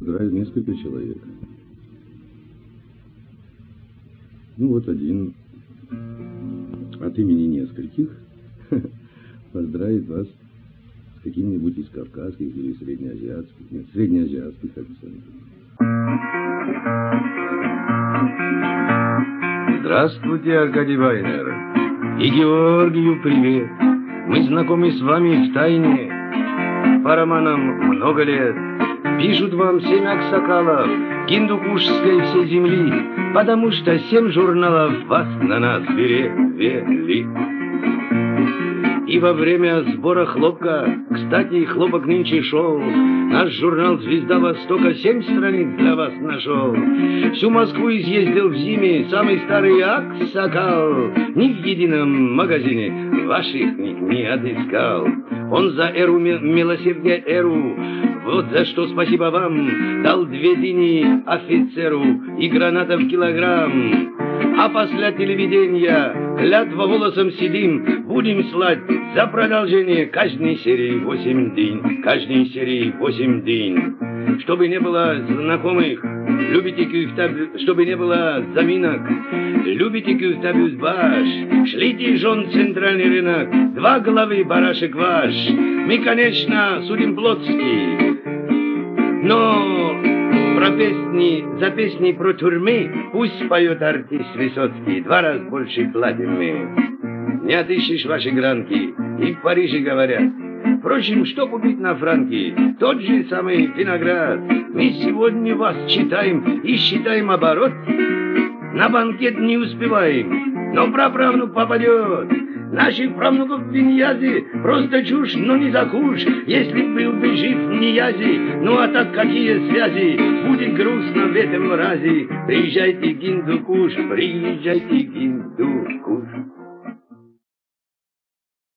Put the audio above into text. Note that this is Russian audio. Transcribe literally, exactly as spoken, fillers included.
Поздравить несколько человек. Ну вот один от имени нескольких поздравит вас с каким-нибудь из кавказских или среднеазиатских, нет, среднеазиатских офицеров. Здравствуйте, Аркадий Вайнер. И Георгию привет. Мы знакомы с вами в тайне. По романам много лет. Пишут вам семь аксакалов гиндукушской всей земли, потому что семь журналов вас на нас перевели. И во время сбора хлопка, кстати, хлопок нынче шел, наш журнал «Звезда Востока» семь страниц для вас нашел. Всю Москву изъездил в зиме самый старый аксакал. Ни в едином магазине ваших книг не отыскал. Он за эру милосердия эру, вот за что спасибо вам, дал две дыни офицеру и гранатов килограмм. А после телевидения клятва волосом седым будем слать за продолжение каждой серии восемь дней, каждой серии восемь дней. Чтобы не было знакомых, любите кюхтаб, чтобы не было заминок, любите кюхтабюс баш, шлите жен центральный рынок, два головы барашек ваш. Мы, конечно, судим плотски, но про песни, за песни про тюрьмы пусть поет артист Высоцкий, два раза больше платим мы. Не отыщешь ваши гранки, и в Париже говорят. Впрочем, что купить на франки? Тот же самый виноград. Мы сегодня вас читаем и считаем оборот. На банкет не успеваем, но праправнук попадет. Наших правнуков в Виньязе просто чушь, но не за куш. Если был бы жив Ниязи, ну а так какие связи? Будет грустно в этом разе. Приезжайте, Гиндукуш, приезжайте, Гиндукуш.